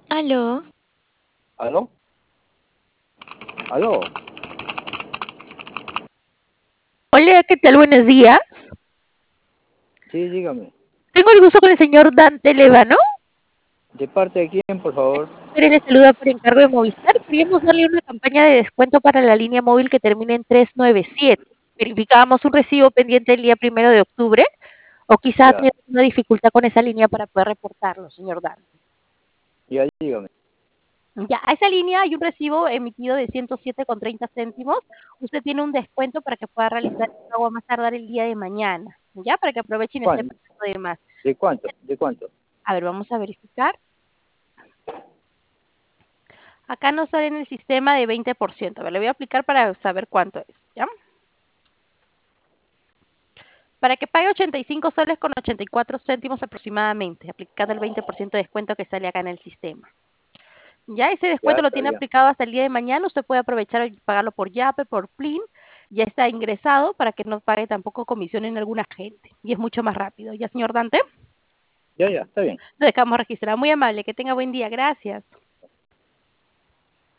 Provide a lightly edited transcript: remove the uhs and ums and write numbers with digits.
Aló. ¿Aló? ¿Aló? Hola, ¿qué tal? Buenos días. Sí, dígame. Tengo el gusto con el señor Dante Levano. ¿De parte de quién, por favor? Pérez le saluda por encargo de Movistar. Queríamos darle una campaña de descuento para la línea móvil que termina en 397. Verificábamos un recibo pendiente el día 1 de octubre o quizás ha Ya, tenido una dificultad con esa línea para poder reportarlo, señor Dante. ya, dígame. Ya, a esa línea hay un recibo emitido de 107,30 céntimos. Usted tiene un descuento para que pueda realizar el pago a más tardar el día de mañana, ¿ya? Para que aproveche y no esté ¿Cuándo? pagando de más. ¿De cuánto? ¿De cuánto? A ver, vamos a verificar. Acá nos sale en el sistema de 20%. A ver, le voy a aplicar para saber cuánto es, ¿ya? Para que pague 85 soles con 84 céntimos aproximadamente, aplicando el 20% de descuento que sale acá en el sistema. Ya ese Ya, descuento lo está tiene bien. aplicado hasta el día de mañana. Usted puede aprovechar y pagarlo por Yape, por Plin. Ya está ingresado para que no pague tampoco comisión en algún agente. Y es mucho más rápido. ¿Ya, señor Dante? Ya, está bien. Lo dejamos registrado. Muy amable. Que tenga buen día. Gracias.